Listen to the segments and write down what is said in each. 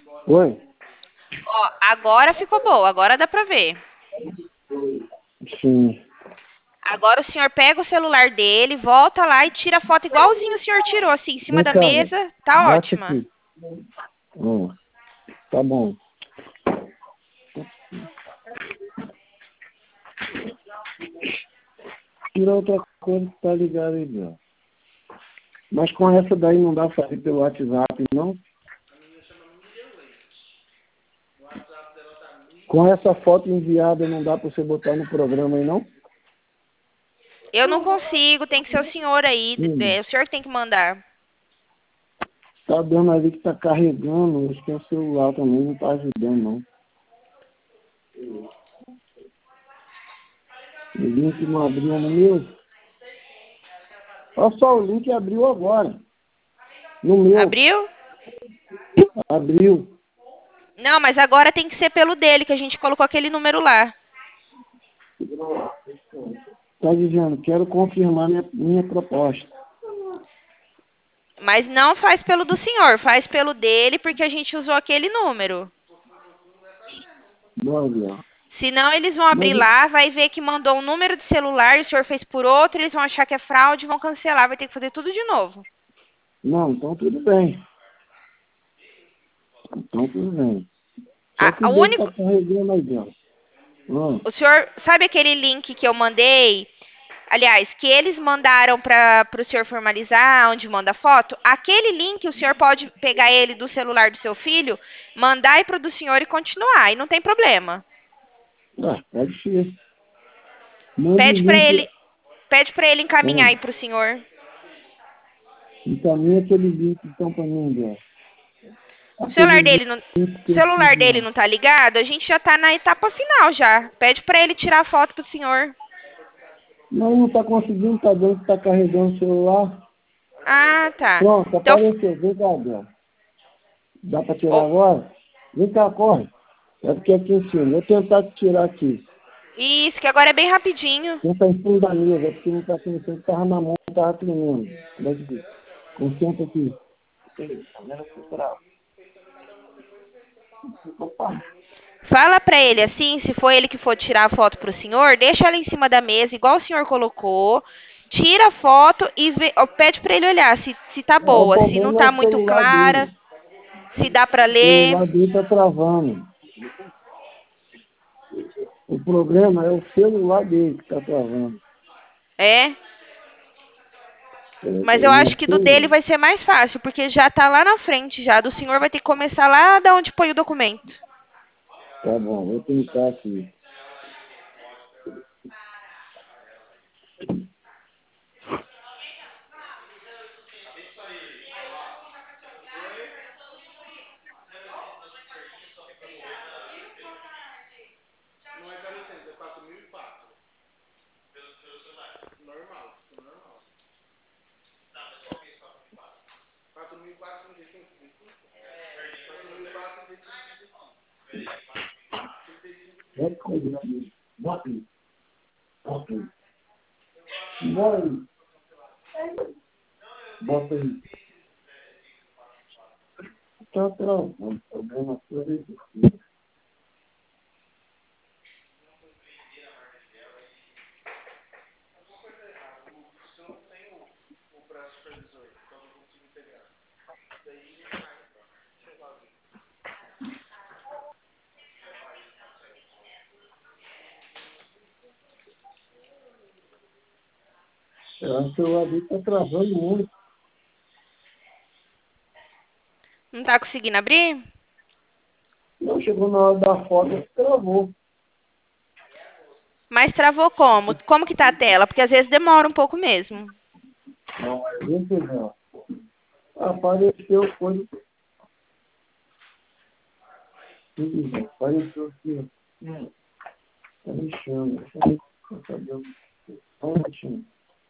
Oi? Ó, agora ficou boa, agora dá pra ver. Sim. Agora o senhor pega o celular dele, volta lá e tira a foto igualzinho o senhor tirou, assim, em cima Vem da cá, velho. mesa. Tá Bate ótima. aqui. Tá bom. Tira outra coisa que tá ligada aí, ó. Mas com essa daí não dá pra fazer pelo WhatsApp, não? Com essa foto enviada não dá pra você botar no programa aí, não? Eu não consigo, tem que ser o senhor aí. Sim. O senhor que tem que mandar. Tá dando ali que tá carregando. Acho que é o celular também não tá ajudando, não. O link não abriu no meu. Olha só, o link abriu agora. No meu. Abriu? Abriu. Não, mas agora tem que ser pelo dele, que a gente colocou aquele número lá. Tá dizendo, quero confirmar minha proposta. Mas não faz pelo do senhor, faz pelo dele, porque a gente usou aquele número. Olha, Senão eles vão abrir mas lá, vai ver que mandou um número de celular e o senhor fez por outro, eles vão achar que é fraude e vão cancelar, vai ter que fazer tudo de novo. não, então tudo bem. Então tudo bem. Só que O o dele tá único, carregando aí dentro. Ah, o senhor sabe aquele link que eu mandei? Aliás, que eles mandaram para o senhor formalizar, onde manda foto? Aquele link o senhor pode pegar ele do celular do seu filho, mandar aí para o do senhor e continuar, e não tem problema. pode ser. Mande o Pede para link. ele, pede para ele encaminhar Ah, aí para o senhor. encaminha aquele link então pra mim, Zé. O celular Aquele dele não, link que o eu celular fiz dele lá. não tá ligado? A gente já tá na etapa final já. Pede para ele tirar a foto pro senhor. Não tá conseguindo, tá dando que tá carregando o celular. Ah, tá. Pronto, Então, apareceu. Vem cá, Zé. Dá pra tirar oh, agora? Vem cá, corre. É porque aqui em cima. Vou tentar tirar aqui. isso, que agora é bem rapidinho. Tenta em cima da mesa, é porque não tá sentindo, tava na mão, tava tremendo. Concentra aqui. Opa. Fala pra ele assim, se for ele que for tirar a foto pro senhor, deixa ela em cima da mesa, igual o senhor colocou. Tira a foto e pede pra ele olhar se tá É, o boa, se não problema é tá o muito celular clara, dele. se dá pra O ler. celular dele tá travando. O problema é o celular dele que tá travando. É? Mas eu Eu não acho que do dele sei. vai ser mais fácil, porque já tá lá na frente já. Do senhor vai ter que começar lá da onde põe o documento. Tá bom, vou tentar aqui. É coisa, né? Bota aí. Bota aí. Bora aí. Bota aí. Tá travando. O problema todo é esse. O celular dele tá travando muito. Não tá conseguindo abrir? Não chegou na hora da foto, travou. Mas travou como? Como que tá a tela? Porque às vezes demora um pouco mesmo. Não, deixa eu ver. Apareceu coisa. Apareceu aqui. Tá mexendo. Deixa eu ver. Cadê o- Só um minutinho.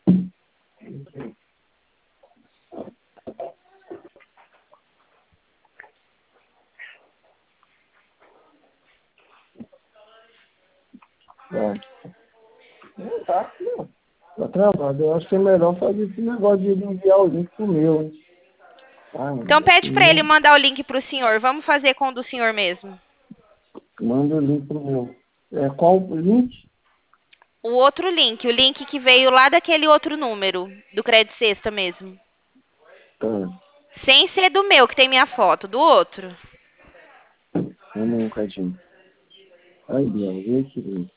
É. Não tá aqui, ó. Tá travado. Eu acho que é melhor fazer esse negócio de enviar o link pro meu, hein? Então pede para ele mandar o link para o senhor. Vamos fazer com o do senhor mesmo. Manda o link pro meu. Qual o link? O outro link, o link que veio lá daquele outro número, do Crédito Sexta mesmo. Tá. Sem ser do meu, que tem minha foto, do outro. Vamos um cadinho. Aí, Biel, vê esse link.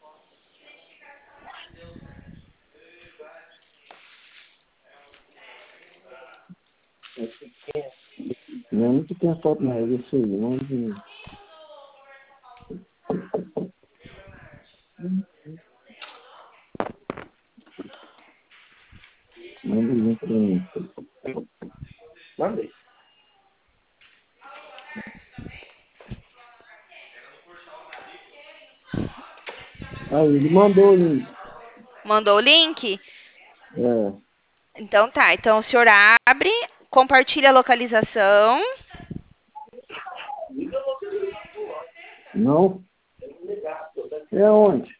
Não é muito que tem foto, não. É isso aí. Vamos ver. Manda o link pra mim. Mandei. Aí, ele mandou o link. Mandou o link? É. Então tá. Então o senhor abre, compartilha a localização. Não? É onde?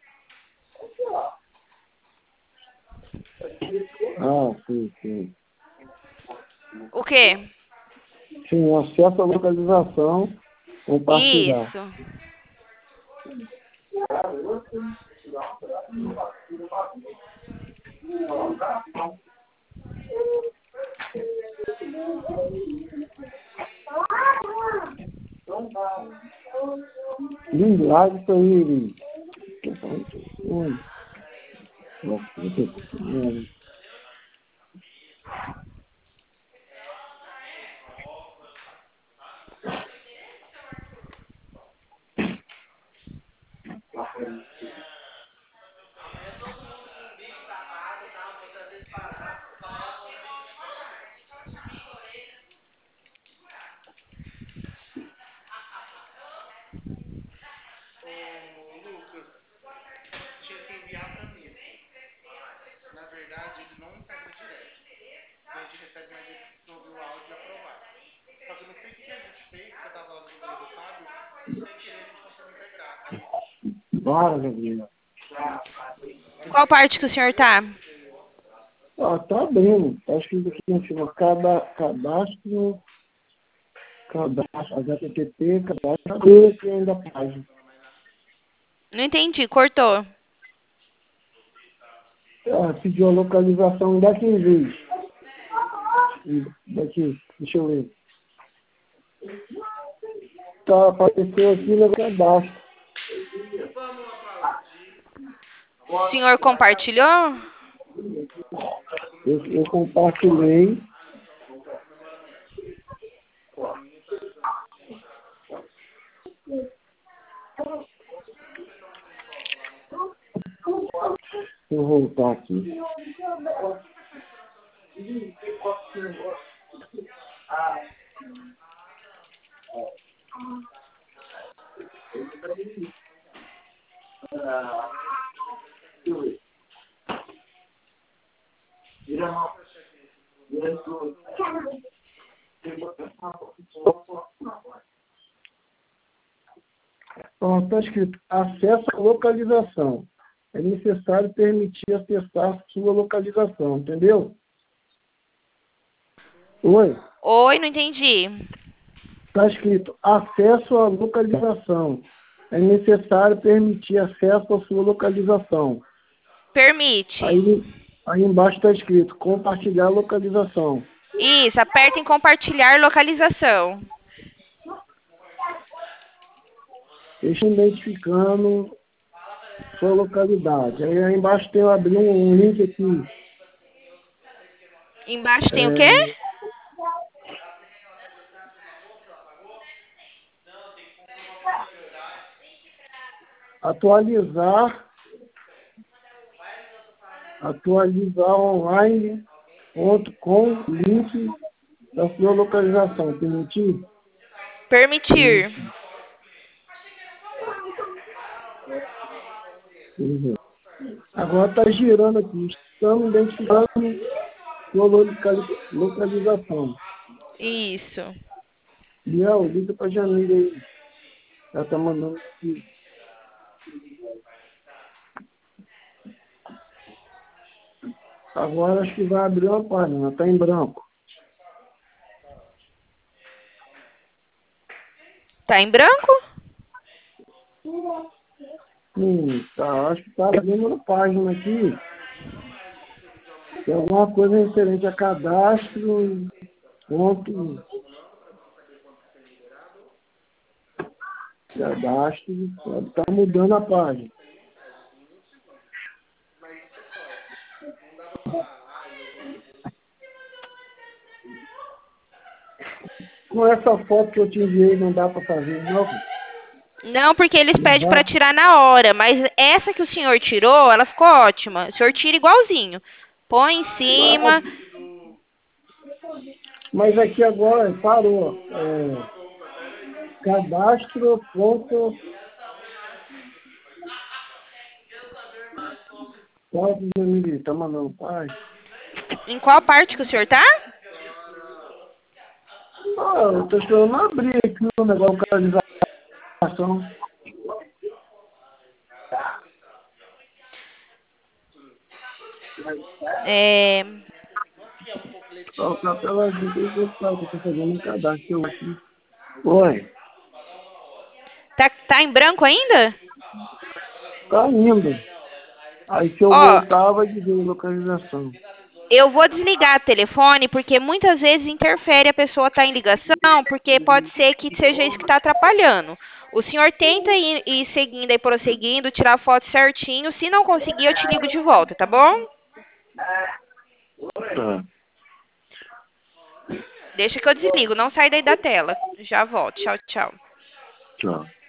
Sim. O quê? Sim, acesso à localização, compartilhar. Isso. Lindo, larga isso aí, Lindo. Bora, Gabriela. Qual parte que o senhor tá? Tá abrindo. Tá escrito aqui em cima, cadastro, HTTP, cadastro, aqui ainda a página. Não entendi, cortou. Pediu a localização daqui em vez. Daqui, deixa eu ver. Tá, apareceu aqui no cadastro. O senhor compartilhou? Eu compartilhei. Deixa eu voltar aqui. Está escrito acesso à localização. É necessário permitir acessar sua localização, entendeu? Oi? Oi, não entendi. Está escrito acesso à localização. É necessário permitir acesso à sua localização. Permite. Aí embaixo está escrito compartilhar localização. Isso, aperta em compartilhar localização. Deixa identificando sua localidade. Aí embaixo tem abrir um link aqui. Embaixo tem o quê? Atualizar online com link da sua localização. Permitir? Permitir. Agora está girando aqui. Estamos identificando sua localização. Isso. Biel, liga para a Jamila aí. Ela está mandando aqui. Agora acho que vai abrir uma página. Está em branco. Tá em branco? Tá, acho que tá abrindo na página aqui. Tem alguma coisa referente a cadastro, ponto, cadastro, pode estar mudando a página. Com essa foto que eu te enviei, não dá para fazer, não? Não, porque eles Não pedem dá? para tirar na hora, mas essa que o senhor tirou, ela ficou ótima. O senhor tira igualzinho. Põe em cima. Mas aqui agora parou. Cadastro, ponto, ponto, tá mandando, pai. Em qual parte que o senhor tá? Ah, eu tô esperando abrir aqui o negócio de localização. É, Ó, pra tela de pessoal que eu tô fazendo um cadastro aqui. Oi, tá em branco ainda? tá indo. Aí se eu Ó, voltar, vai dizer localização. eu vou desligar o telefone porque muitas vezes interfere a pessoa tá em ligação, porque pode ser que seja isso que está atrapalhando. O senhor tenta ir seguindo e prosseguindo, tirar a foto certinho. Se não conseguir, eu te ligo de volta, tá bom? Tá, Deixa que eu desligo, não sai daí da tela. Já volto. Tchau, tchau. tchau.